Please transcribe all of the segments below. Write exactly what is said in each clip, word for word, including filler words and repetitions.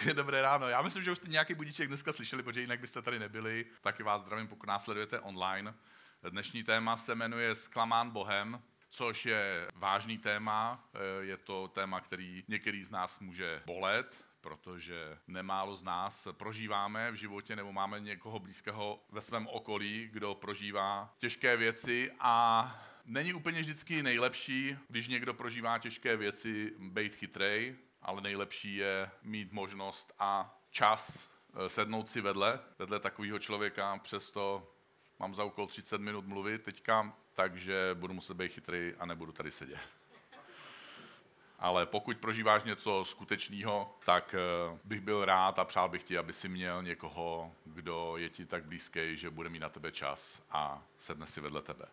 Dobré ráno. Já myslím, že už jste nějaký budíček dneska slyšeli, protože jinak byste tady nebyli. Taky vás zdravím, pokud nás sledujete online. Dnešní téma se jmenuje Zklamán Bohem, což je vážný téma. Je to téma, který některý z nás může bolet, protože nemálo z nás prožíváme v životě nebo máme někoho blízkého ve svém okolí, kdo prožívá těžké věci a není úplně vždycky nejlepší, když někdo prožívá těžké věci, být chytrej, ale nejlepší je mít možnost a čas sednout si vedle, vedle takového člověka, přesto mám za úkol třicet minut mluvit teďka, takže budu muset být chytrý a nebudu tady sedět. Ale pokud prožíváš něco skutečného, tak bych byl rád a přál bych ti, aby si měl někoho, kdo je ti tak blízký, že bude mít na tebe čas a sedne si vedle tebe.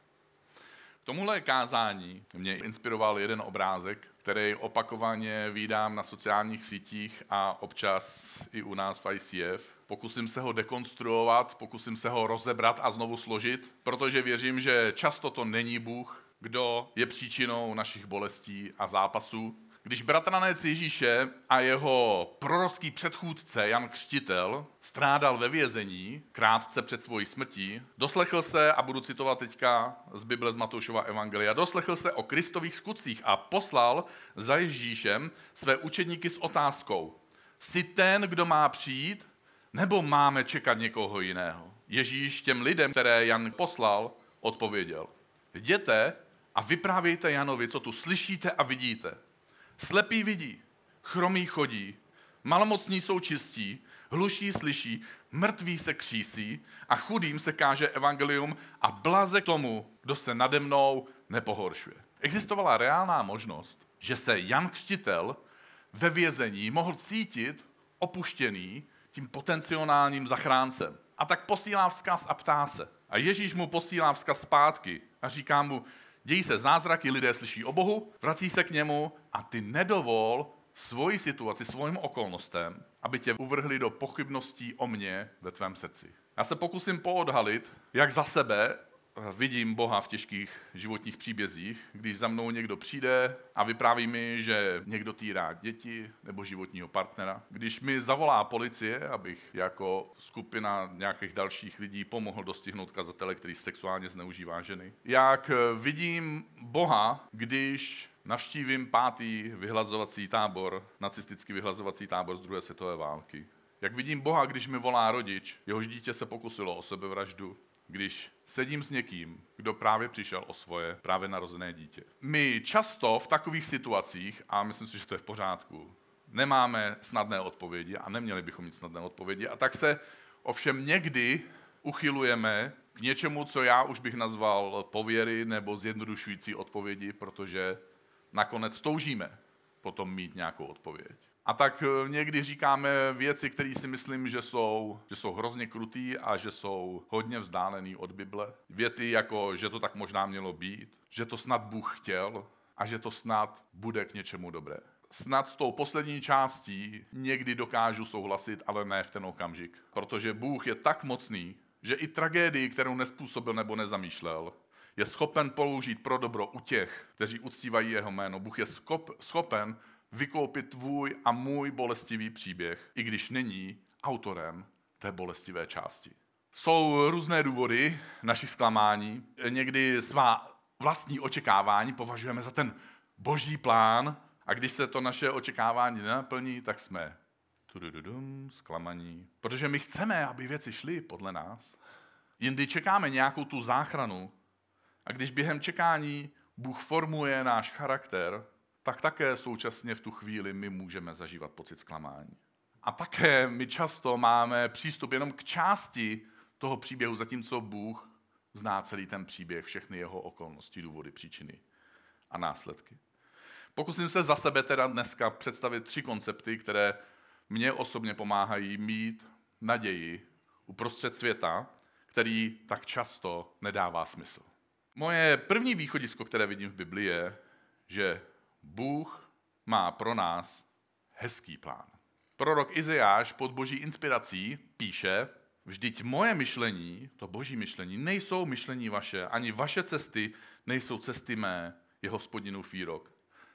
K tomuhle kázání mě inspiroval jeden obrázek, který opakovaně vídám na sociálních sítích a občas i u nás v I C F. Pokusím se ho dekonstruovat, pokusím se ho rozebrat a znovu složit, protože věřím, že často to není Bůh, kdo je příčinou našich bolestí a zápasů. Když bratranec Ježíše a jeho prorocký předchůdce Jan Křtitel strádal ve vězení krátce před svojí smrtí, doslechl se, a budu citovat teďka z Bible z Matoušova evangelia, doslechl se o Kristových skutcích a poslal za Ježíšem své učedníky s otázkou: jsi ten, kdo má přijít, nebo máme čekat někoho jiného? Ježíš těm lidem, které Jan poslal, odpověděl: jděte a vyprávějte Janovi, co tu slyšíte a vidíte. Slepí vidí, chromí chodí, malomocní jsou čistí, hluší slyší, mrtví se křísí a chudým se káže evangelium a blaze k tomu, kdo se nade mnou nepohoršuje. Existovala reálná možnost, že se Jan Křtitel ve vězení mohl cítit opuštěný tím potenciálním zachráncem. A tak posílá vzkaz a ptá se. A Ježíš mu posílá vzkaz zpátky a říká mu: dějí se zázraky, lidé slyší o Bohu, vrací se k němu a ty nedovol svoji situaci, svým okolnostem, aby tě uvrhli do pochybností o mně ve tvém srdci. Já se pokusím poodhalit, jak za sebe vidím Boha v těžkých životních příbězích, když za mnou někdo přijde a vypráví mi, že někdo týrá děti nebo životního partnera. Když mi zavolá policie, abych jako skupina nějakých dalších lidí pomohl dostihnout kazatele, který sexuálně zneužívá ženy. Jak vidím Boha, když navštívím pátý vyhlazovací tábor, nacistický vyhlazovací tábor z druhé světové války. Jak vidím Boha, když mi volá rodič, jehož dítě se pokusilo o sebevraždu. Když sedím s někým, kdo právě přišel o svoje právě narozené dítě. My často v takových situacích, a myslím si, že to je v pořádku, nemáme snadné odpovědi a neměli bychom mít snadné odpovědi, a tak se ovšem někdy uchylujeme k něčemu, co já už bych nazval pověry nebo zjednodušující odpovědi, protože nakonec toužíme potom mít nějakou odpověď. A tak někdy říkáme věci, které si myslím, že jsou, že jsou hrozně krutý a že jsou hodně vzdálený od Bible. Věty jako, že to tak možná mělo být, že to snad Bůh chtěl a že to snad bude k něčemu dobré. Snad s tou poslední částí někdy dokážu souhlasit, ale ne v ten okamžik. Protože Bůh je tak mocný, že i tragédii, kterou nespůsobil nebo nezamýšlel, je schopen použít pro dobro u těch, kteří uctívají jeho jméno. Bůh je skop, schopen vykoupit tvůj a můj bolestivý příběh, i když není autorem té bolestivé části. Jsou různé důvody našich zklamání. Někdy svá vlastní očekávání považujeme za ten boží plán a když se to naše očekávání nenaplní, tak jsme tudududum, zklamaní. Protože my chceme, aby věci šly podle nás. Jindy čekáme nějakou tu záchranu a když během čekání Bůh formuje náš charakter, tak také současně v tu chvíli my můžeme zažívat pocit zklamání. A také my často máme přístup jenom k části toho příběhu, zatímco Bůh zná celý ten příběh, všechny jeho okolnosti, důvody, příčiny a následky. Pokusím se za sebe teda dneska představit tři koncepty, které mě osobně pomáhají mít naději uprostřed světa, který tak často nedává smysl. Moje první východisko, které vidím v Biblii, je, že Bůh má pro nás hezký plán. Prorok Izajáš pod boží inspirací píše: vždyť moje myšlení, to boží myšlení, nejsou myšlení vaše, ani vaše cesty nejsou cesty mé, je Hospodinův výrok.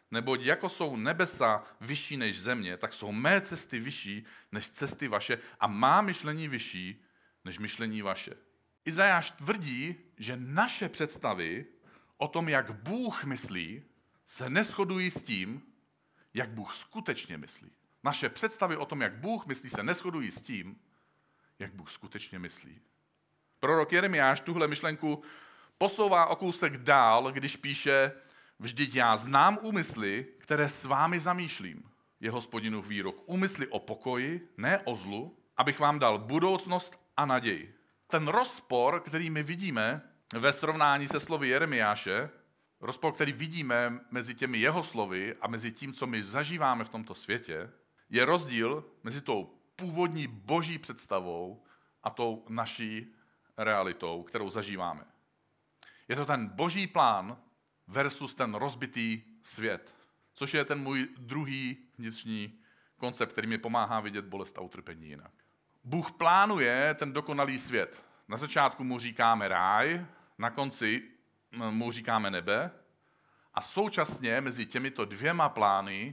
Neboť jako jsou nebesa vyšší než země, tak jsou mé cesty vyšší než cesty vaše a má myšlení vyšší než myšlení vaše. Izajáš tvrdí, že naše představy o tom, jak Bůh myslí, se neshodují s tím, jak Bůh skutečně myslí. Naše představy o tom, jak Bůh myslí, se neshodují s tím, jak Bůh skutečně myslí. Prorok Jeremiáš tuhle myšlenku posouvá o kousek dál, když píše: vždyť já znám úmysly, které s vámi zamýšlím. Je Hospodinův výrok. Úmysly o pokoji, ne o zlu, abych vám dal budoucnost a naději. Ten rozpor, který my vidíme ve srovnání se slovy Jeremiáše, rozpor, který vidíme mezi těmi jeho slovy a mezi tím, co my zažíváme v tomto světě, je rozdíl mezi tou původní boží představou a tou naší realitou, kterou zažíváme. Je to ten boží plán versus ten rozbitý svět, což je ten můj druhý vnitřní koncept, který mi pomáhá vidět bolest a utrpení jinak. Bůh plánuje ten dokonalý svět. Na začátku mu říkáme ráj, na konci mu říkáme nebe a současně mezi těmito dvěma plány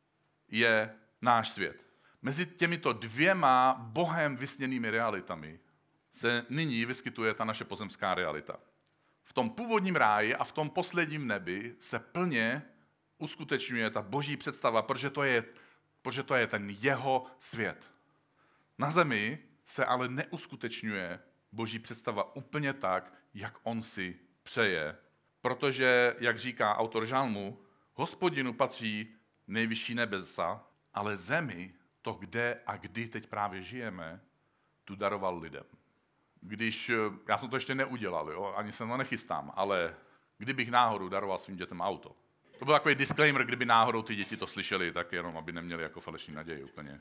je náš svět. Mezi těmito dvěma Bohem vysněnými realitami se nyní vyskytuje ta naše pozemská realita. V tom původním ráji a v tom posledním nebi se plně uskutečňuje ta boží představa, protože to je, protože to je ten jeho svět. Na zemi se ale neuskutečňuje boží představa úplně tak, jak on si přeje, protože, jak říká autor žalmu, Hospodinu patří nejvyšší nebesa, ale zemi, to kde a kdy teď právě žijeme, tu daroval lidem. Když, já jsem to ještě neudělal, jo, ani se to nechystám, ale kdybych náhodou daroval svým dětem auto. To byl takový disclaimer, kdyby náhodou ty děti to slyšeli, tak jenom, aby neměli jako falešní naději úplně.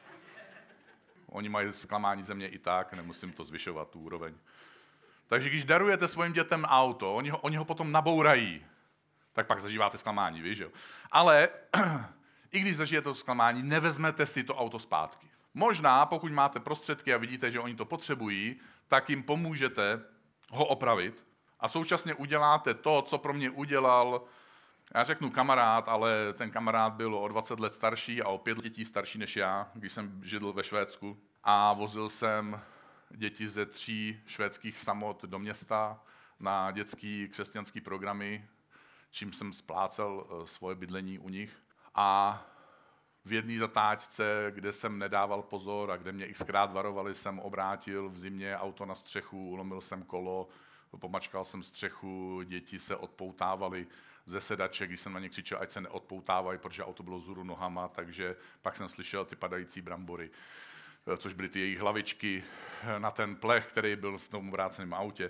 Oni mají zklamání země i tak, nemusím to zvyšovat, tu úroveň. Takže když darujete svým dětem auto, oni ho, oni ho potom nabourají, tak pak zažíváte zklamání, víš, jo. Ale i když zažijete to zklamání, nevezmete si to auto zpátky. Možná, pokud máte prostředky a vidíte, že oni to potřebují, tak jim pomůžete ho opravit a současně uděláte to, co pro mě udělal, já řeknu kamarád, ale ten kamarád byl o dvacet let starší a o pět dětí starší než já, když jsem žil ve Švédsku a vozil jsem děti ze tří švédských samot do města na dětský křesťanský programy, čím jsem splácel svoje bydlení u nich. A v jedné zatáčce, kde jsem nedával pozor a kde mě xkrát varovali, jsem obrátil v zimě auto na střechu, ulomil jsem kolo, pomačkal jsem střechu, děti se odpoutávaly ze sedaček, když jsem na ně křičel, ať se neodpoutávají, protože auto bylo vzhůru nohama, takže pak jsem slyšel ty padající brambory, což byly ty jejich hlavičky na ten plech, který byl v tom vráceném autě.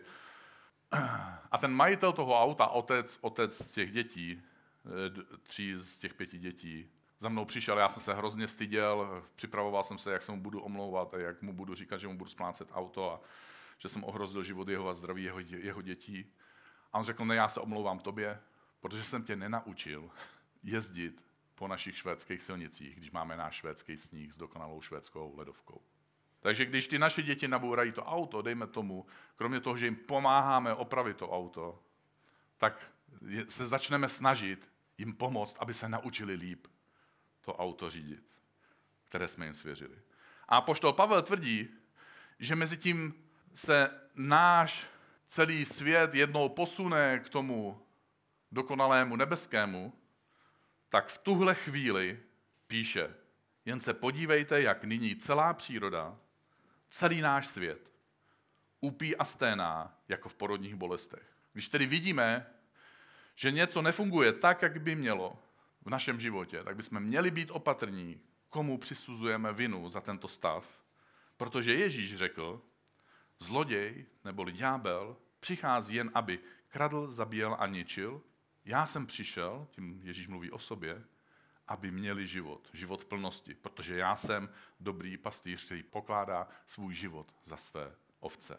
A ten majitel toho auta, otec, otec z těch dětí, tří z těch pěti dětí, za mnou přišel, já jsem se hrozně styděl, připravoval jsem se, jak se mu budu omlouvat a jak mu budu říkat, že mu budu splácet auto a že jsem ohrozil život jeho a zdraví jeho, jeho dětí. A on řekl, ne, já se omlouvám tobě, protože jsem tě nenaučil jezdit po našich švédských silnicích, když máme náš švédský sníh s dokonalou švédskou ledovkou. Takže když ty naše děti nabourají to auto, dejme tomu, kromě toho, že jim pomáháme opravit to auto, tak se začneme snažit jim pomoct, aby se naučili líp to auto řídit, které jsme jim svěřili. A apoštol Pavel tvrdí, že mezi tím se náš celý svět jednou posune k tomu dokonalému nebeskému, tak v tuhle chvíli píše, jen se podívejte, jak nyní celá příroda, celý náš svět úpí a sténá jako v porodních bolestech. Když tedy vidíme, že něco nefunguje tak, jak by mělo v našem životě, tak bychom měli být opatrní, komu přisuzujeme vinu za tento stav, protože Ježíš řekl, zloděj neboli ďábel přichází jen, aby kradl, zabíjel a ničil. Já jsem přišel, tím Ježíš mluví o sobě, aby měli život, život v plnosti, protože já jsem dobrý pastýř, který pokládá svůj život za své ovce.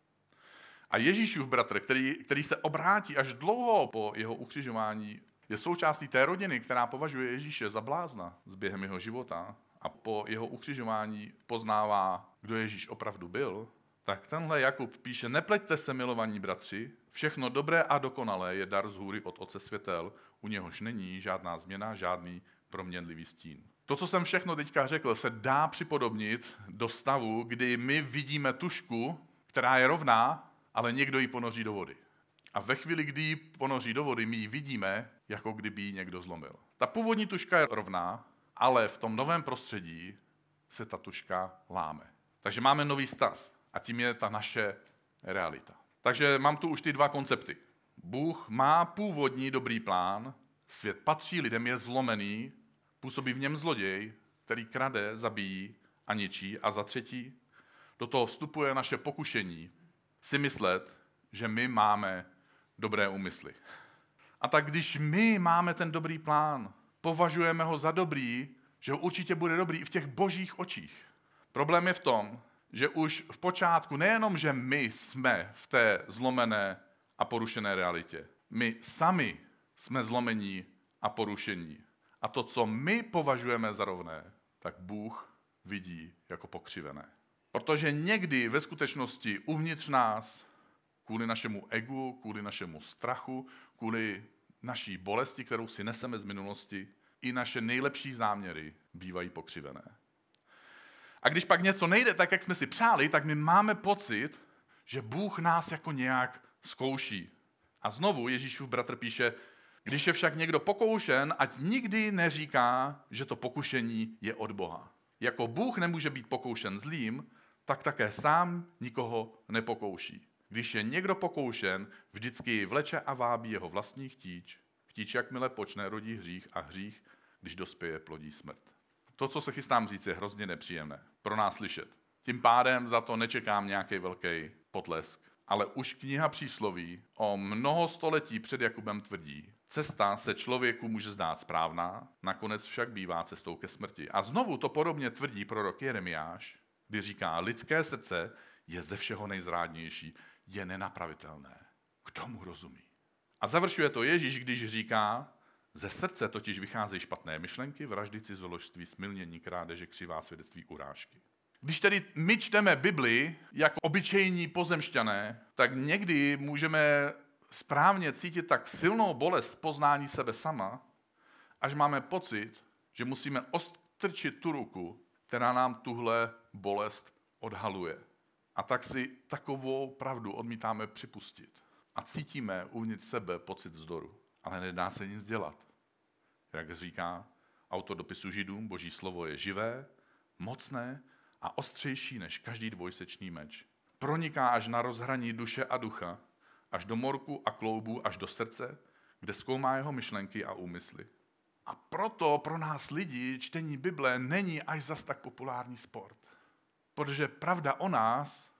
A Ježíšův bratr, který, který se obrátí až dlouho po jeho ukřižování, je součástí té rodiny, která považuje Ježíše za blázna s během jeho života a po jeho ukřižování poznává, kdo Ježíš opravdu byl, tak tenhle Jakub píše, nepleťte se, milovaní bratři, všechno dobré a dokonalé je dar z hůry od Otce světel, u něhož není žádná změna, žádný proměnlivý stín. To, co jsem všechno teďka řekl, se dá připodobnit do stavu, kdy my vidíme tužku, která je rovná, ale někdo ji ponoří do vody. A ve chvíli, kdy ji ponoří do vody, my ji vidíme, jako kdyby ji někdo zlomil. Ta původní tužka je rovná, ale v tom novém prostředí se ta tužka láme. Takže máme nový stav a tím je ta naše realita. Takže mám tu už ty dva koncepty. Bůh má původní dobrý plán, svět patří lidem, je zlomený, působí v něm zloděj, který krade, zabíjí a ničí. A za třetí, do toho vstupuje naše pokušení si myslet, že my máme dobré úmysly. A tak když my máme ten dobrý plán, považujeme ho za dobrý, že určitě bude dobrý i v těch božích očích. Problém je v tom, že už v počátku nejenom, že my jsme v té zlomené a porušené realitě, my sami jsme zlomení a porušení. A to, co my považujeme za rovné, tak Bůh vidí jako pokřivené. Protože někdy ve skutečnosti uvnitř nás, kvůli našemu egu, kvůli našemu strachu, kvůli naší bolesti, kterou si neseme z minulosti, i naše nejlepší záměry bývají pokřivené. A když pak něco nejde tak, jak jsme si přáli, tak my máme pocit, že Bůh nás jako nějak zkouší. A znovu Ježíšův bratr píše, když je však někdo pokoušen, ať nikdy neříká, že to pokušení je od Boha. Jako Bůh nemůže být pokoušen zlým, tak také sám nikoho nepokouší. Když je někdo pokoušen, vždycky vleče a vábí jeho vlastní chtíč. Chtíč, jakmile počne, rodí hřích a hřích, když dospěje, plodí smrt. To, co se chystám říct, je hrozně nepříjemné pro nás slyšet. Tím pádem za to nečekám nějaký velký potlesk. Ale už kniha Přísloví o mnoho století před Jakubem tvrdí, cesta se člověku může zdát správná, nakonec však bývá cestou ke smrti. A znovu to podobně tvrdí prorok Jeremiáš, kdy říká, lidské srdce je ze všeho nejzrádnější, je nenapravitelné. Kdo mu rozumí? A završuje to Ježíš, když říká, ze srdce totiž vycházejí špatné myšlenky, vraždy, cizoložství, smilnění, krádeže, křivá svědectví, urážky. Když tedy my čteme Bibli jako obyčejní pozemšťané, tak někdy můžeme správně cítit tak silnou bolest poznání sebe sama, až máme pocit, že musíme ostrčit tu ruku, která nám tuhle bolest odhaluje. A tak si takovou pravdu odmítáme připustit. A cítíme uvnitř sebe pocit vzdoru. Ale nedá se nic dělat. Jak říká autor dopisu Židům, Boží slovo je živé, mocné a ostřejší než každý dvojsečný meč. Proniká až na rozhraní duše a ducha, až do morku a kloubu, až do srdce, kde zkoumá jeho myšlenky a úmysly. A proto pro nás lidi čtení Bible není až zas tak populární sport. Protože pravda o nás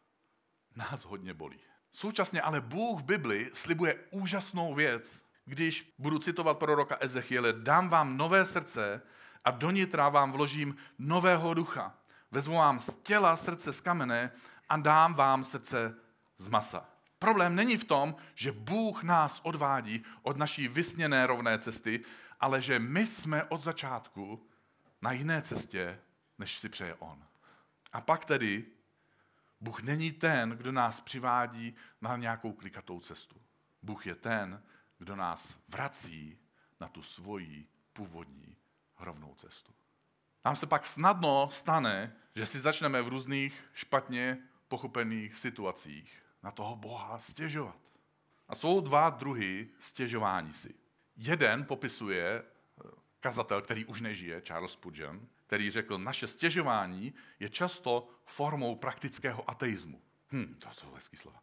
nás hodně bolí. Současně ale Bůh v Bibli slibuje úžasnou věc, když budu citovat proroka Ezechiele, dám vám nové srdce a do nitra vám vložím nového ducha. Vezmu vám z těla srdce z kamene a dám vám srdce z masa. Problém není v tom, že Bůh nás odvádí od naší vysněné rovné cesty, ale že my jsme od začátku na jiné cestě, než si přeje On. A pak tedy Bůh není ten, kdo nás přivádí na nějakou klikatou cestu. Bůh je ten, kdo nás vrací na tu svoji původní rovnou cestu. Nám se pak snadno stane, že si začneme v různých špatně pochopených situacích na toho Boha stěžovat. A jsou dva druhy stěžování si. Jeden popisuje kazatel, který už nežije, Charles Spurgeon, který řekl, naše stěžování je často formou praktického ateismu. Hm, to jsou hezký slova.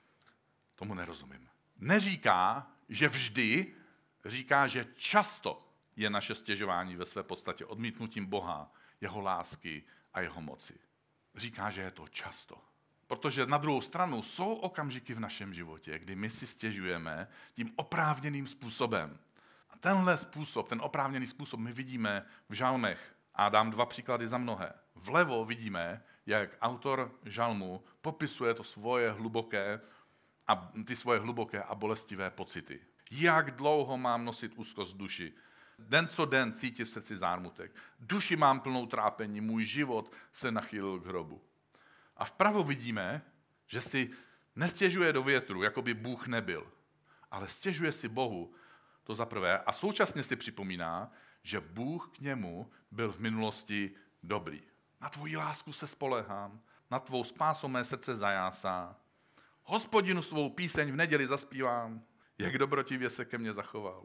Tomu nerozumím. Neříká, že vždy, říká, že často je naše stěžování ve své podstatě odmítnutím Boha, jeho lásky a jeho moci. Říká, že je to často. Protože na druhou stranu jsou okamžiky v našem životě, kdy my si stěžujeme tím oprávněným způsobem. A tenhle způsob, ten oprávněný způsob my vidíme v žalmech. A dám dva příklady za mnohé. Vlevo vidíme, jak autor žalmu popisuje to svoje hluboké a ty svoje hluboké a bolestivé pocity. Jak dlouho mám nosit úzkost duši? Den co den cítím v srdci zármutek. Duši mám plnou trápení, můj život se nachýlil k hrobu. A vpravo vidíme, Že si nestěžuje do větru, jako by Bůh nebyl, ale stěžuje si Bohu, to za prvé, a současně si připomíná, že Bůh k němu byl v minulosti dobrý. Na tvoji lásku se spolehám, na tvou spásu mé srdce zajásá. Hospodinu svou píseň v neděli zaspívám, jak dobrotivě se ke mně zachoval.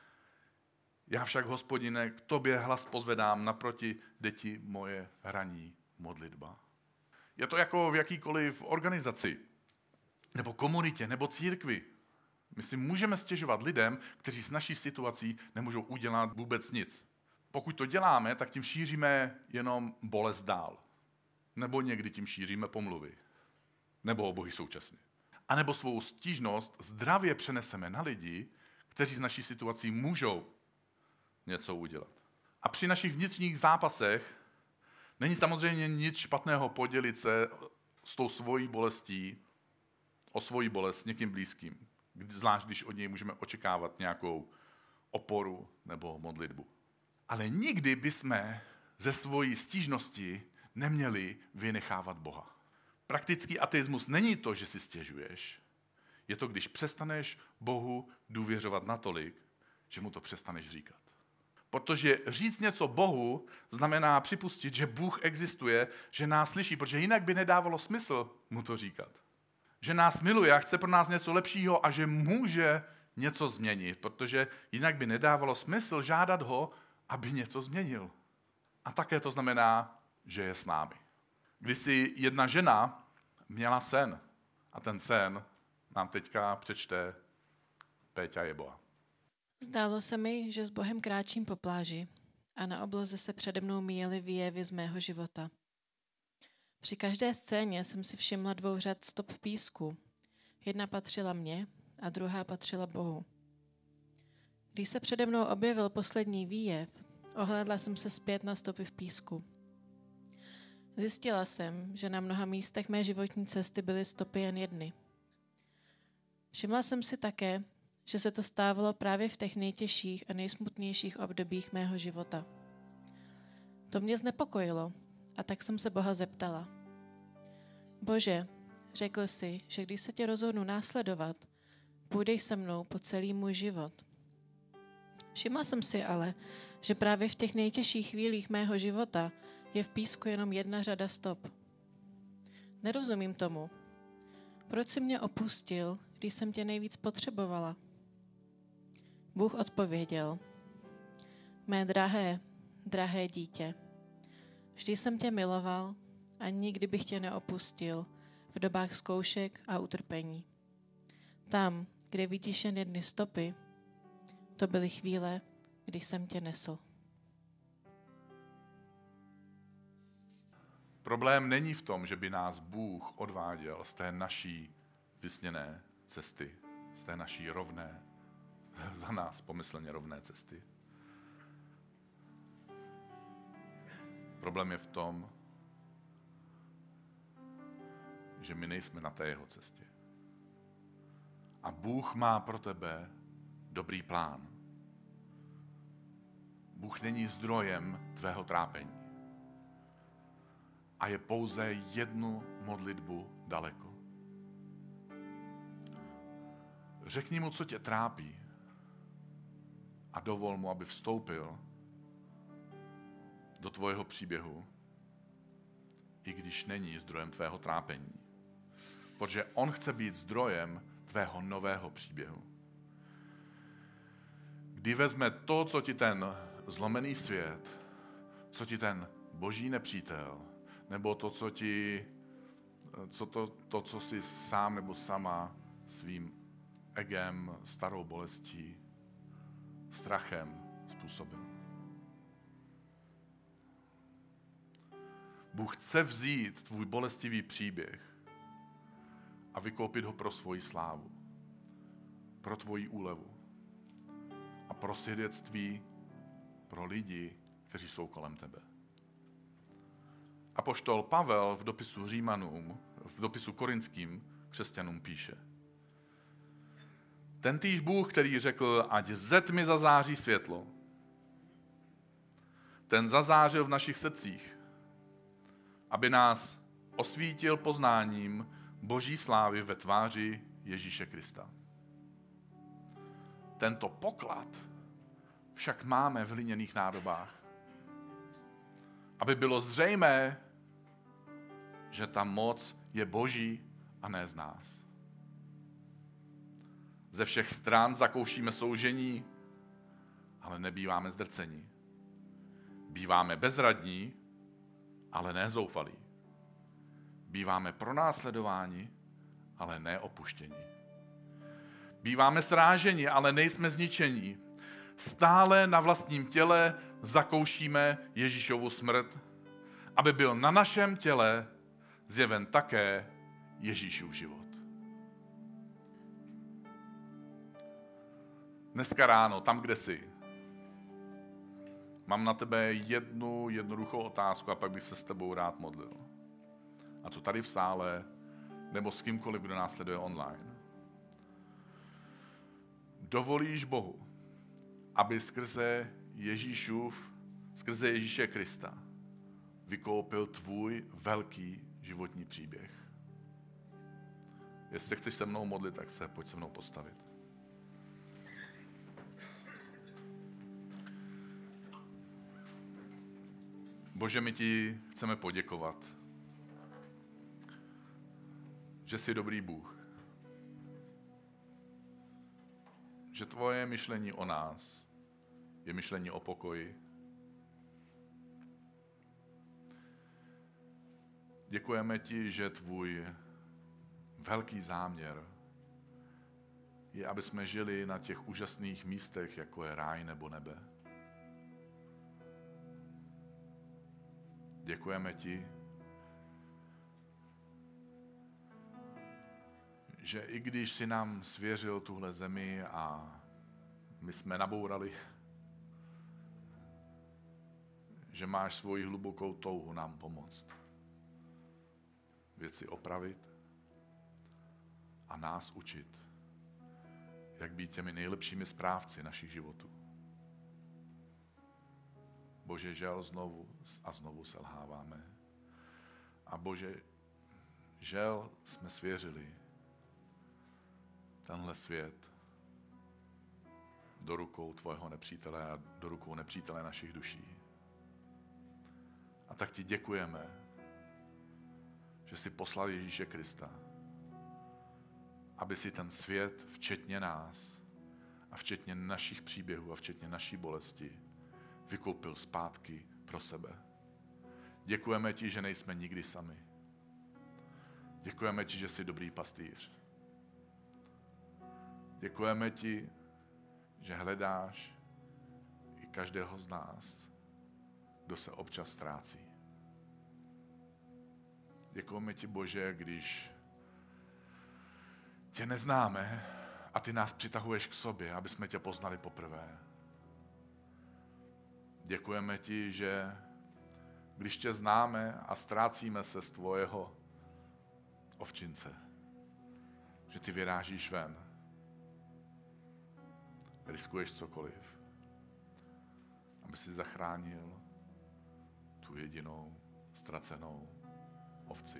Já však, Hospodine, k tobě hlas pozvedám, naproti jde ti moje ranní modlitba. Je to jako v jakýkoliv organizaci, nebo komunitě, nebo církvi. My si můžeme stěžovat lidem, kteří s naší situací nemůžou udělat vůbec nic. Pokud to děláme, tak tím šíříme jenom bolest dál. Nebo někdy tím šíříme pomluvy. Nebo obojí současně. A nebo svou stížnost zdravě přeneseme na lidi, kteří s naší situací můžou něco udělat. A při našich vnitřních zápasech není samozřejmě nic špatného podělit se s tou svojí bolestí, o svoji bolest s někým blízkým. Zvlášť, když od něj můžeme očekávat nějakou oporu nebo modlitbu. Ale nikdy bychom ze svojí stížnosti neměli vynechávat Boha. Praktický ateismus není to, že si stěžuješ. Je to, když přestaneš Bohu důvěřovat natolik, že mu to přestaneš říkat. Protože říct něco Bohu znamená připustit, že Bůh existuje, že nás slyší, protože jinak by nedávalo smysl mu to říkat. Že nás miluje a chce pro nás něco lepšího a že může něco změnit, protože jinak by nedávalo smysl žádat ho, aby něco změnil. A také to znamená, že je s námi. Když si jedna žena měla sen a ten sen nám teďka přečte Péťa Jeboa. Zdálo se mi, že s Bohem kráčím po pláži a na obloze se přede mnou míjely výjevy z mého života. Při každé scéně jsem si všimla dvou řad stop v písku. Jedna patřila mně a druhá patřila Bohu. Když se přede mnou objevil poslední výjev, ohlédla jsem se zpět na stopy v písku. Zjistila jsem, že na mnoha místech mé životní cesty byly stopy jen jedny. Všimla jsem si také, že se to stávalo právě v těch nejtěžších a nejsmutnějších obdobích mého života. To mě znepokojilo a tak jsem se Boha zeptala. Bože, řekl jsi, že když se tě rozhodnu následovat, půjdeš se mnou po celý můj život. Všimla jsem si ale, že právě v těch nejtěžších chvílích mého života je v písku jenom jedna řada stop. Nerozumím tomu. Proč jsi mě opustil, když jsem tě nejvíc potřebovala? Bůh odpověděl. Mé drahé, drahé dítě, vždy jsem tě miloval a nikdy bych tě neopustil v dobách zkoušek a utrpení. Tam, kde vidíš jen jedny stopy, to byly chvíle, když jsem tě nesl. Problém není v tom, že by nás Bůh odváděl z té naší vysněné cesty, z té naší rovné, za nás pomyslně rovné cesty. Problém je v tom, že my nejsme na té jeho cestě. A Bůh má pro tebe dobrý plán. Bůh není zdrojem tvého trápení. A je pouze jednu modlitbu daleko. Řekni mu, co tě trápí a dovol mu, aby vstoupil do tvého příběhu, i když není zdrojem tvého trápení. Protože on chce být zdrojem tvého nového příběhu. Kdy vezme to, co ti ten zlomený svět, co ti ten boží nepřítel, nebo to, co ti, co to, to, co jsi sám nebo sama svým egem, starou bolestí, strachem způsobil. Bůh chce vzít tvůj bolestivý příběh a vykoupit ho pro svoji slávu, pro tvoji úlevu a pro svědectví pro lidi, kteří jsou kolem tebe. Apoštol Pavel v dopisu Římanům, v dopisu korinským křesťanům píše: Tentýž Bůh, který řekl, ať ze tmy zazáří světlo, ten zazářil v našich srdcích, aby nás osvítil poznáním Boží slávy ve tváři Ježíše Krista. Tento poklad však máme v hliněných nádobách, aby bylo zřejmé, že ta moc je Boží a ne z nás. Ze všech stran zakoušíme soužení, ale nebýváme zdrcení. Býváme bezradní, ale ne zoufalí. Býváme pronásledováni, ale ne opuštění. Býváme sráženi, ale nejsme zničení. Stále na vlastním těle zakoušíme Ježíšovu smrt, aby byl na našem těle zjeven také Ježíšův život. Dneska ráno, tam, kde jsi, mám na tebe jednu jednoduchou otázku a pak bych se s tebou rád modlil. A to tady v sále, nebo s kýmkoliv, kdo nás sleduje online. Dovolíš Bohu, aby skrze Ježíšův, skrze Ježíše Krista vykoupil tvůj velký životní příběh. Jestli chceš se mnou modlit, tak se pojď se mnou postavit. Bože, my ti chceme poděkovat, že jsi dobrý Bůh. Že tvoje myšlení o nás je myšlení o pokoji. Děkujeme ti, že tvůj velký záměr je, aby jsme žili na těch úžasných místech, jako je ráj nebo nebe. Děkujeme ti, že i když jsi nám svěřil tuhle zemi a my jsme nabourali, že máš svoji hlubokou touhu nám pomoct. Věci opravit a nás učit, jak být těmi nejlepšími správci našich životů. Bože, žel znovu a znovu selháváme. A Bože, žel jsme svěřili tenhle svět do rukou tvojho nepřítele a do rukou nepřítele našich duší. A tak ti děkujeme, že jsi poslal Ježíše Krista, aby si ten svět, včetně nás a včetně našich příběhů a včetně naší bolesti, vykoupil zpátky pro sebe. Děkujeme ti, že nejsme nikdy sami. Děkujeme ti, že jsi dobrý pastýř. Děkujeme ti, že hledáš i každého z nás, kdo se občas ztrácí. Děkujeme ti, Bože, když tě neznáme a ty nás přitahuješ k sobě, aby jsme tě poznali poprvé. Děkujeme ti, že když tě známe a ztrácíme se z tvojeho ovčince, že ty vyrážíš ven. Riskuješ cokoliv, aby si zachránil tu jedinou ztracenou ovci.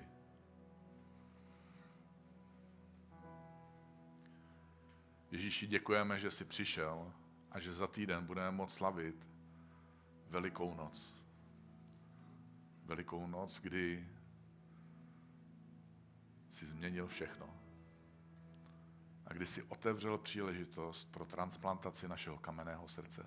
Ježíši, děkujeme, že jsi přišel a že za týden budeme moct slavit Velikou noc. Velikou noc, kdy jsi změnil všechno. A kdy jsi otevřel příležitost pro transplantaci našeho kamenného srdce.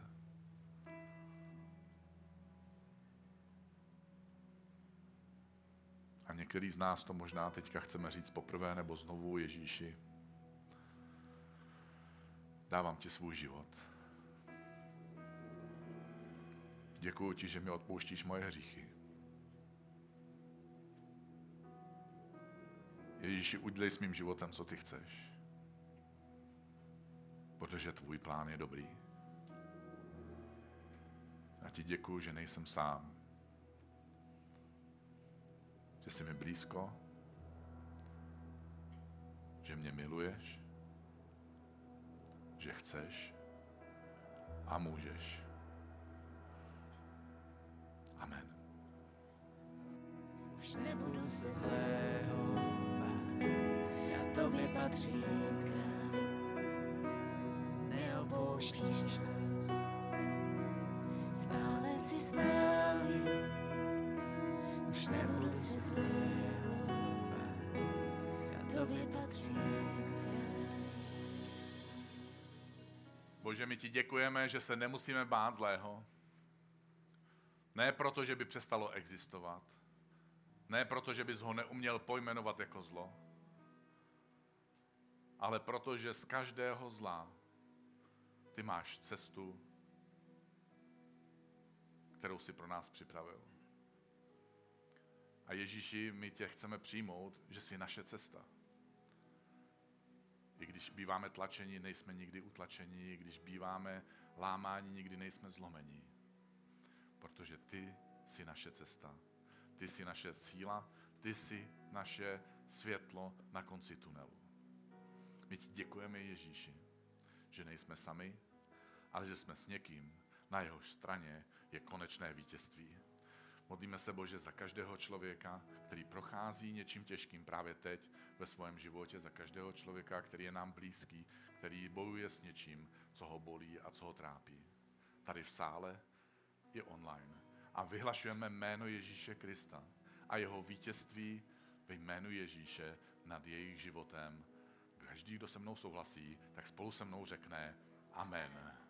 A některý z nás to možná teďka chceme říct poprvé nebo znovu: Ježíši, dávám ti svůj život. Děkuji ti, že mi odpouštíš moje hříchy. Ježíši, udělej s mým životem, co ty chceš. Protože tvůj plán je dobrý. A ti děkuji, že nejsem sám. Že jsi mi blízko, že mě miluješ, že chceš a můžeš. Amen. Už nebudu se zlého bát. tobě patřím, králi, neopouštíš nás. Stále si s námi, už nebudu se zlého bát, já tobě patřím. Bože, my ti děkujeme, že se nemusíme bát zlého. Ne proto, že by přestalo existovat. Ne proto, že bys ho neuměl pojmenovat jako zlo. Ale proto, že z každého zla ty máš cestu, kterou si pro nás připravil. A Ježíši, my tě chceme přijmout, že jsi naše cesta. I když býváme tlačeni, nejsme nikdy utlačeni, i když býváme lámáni, nikdy nejsme zlomeni. Protože ty jsi naše cesta. Ty jsi naše síla, ty jsi naše světlo na konci tunelu. My ti děkujeme, Ježíši, že nejsme sami, ale že jsme s někým, na jehož straně je konečné vítězství. Modlíme se, Bože, za každého člověka, který prochází něčím těžkým právě teď ve svém životě, za každého člověka, který je nám blízký, který bojuje s něčím, co ho bolí a co ho trápí. Tady v sále i online. A vyhlašujeme jméno Ježíše Krista a jeho vítězství ve jménu Ježíše nad jejich životem. Každý, kdo se mnou souhlasí, tak spolu se mnou řekne Amen.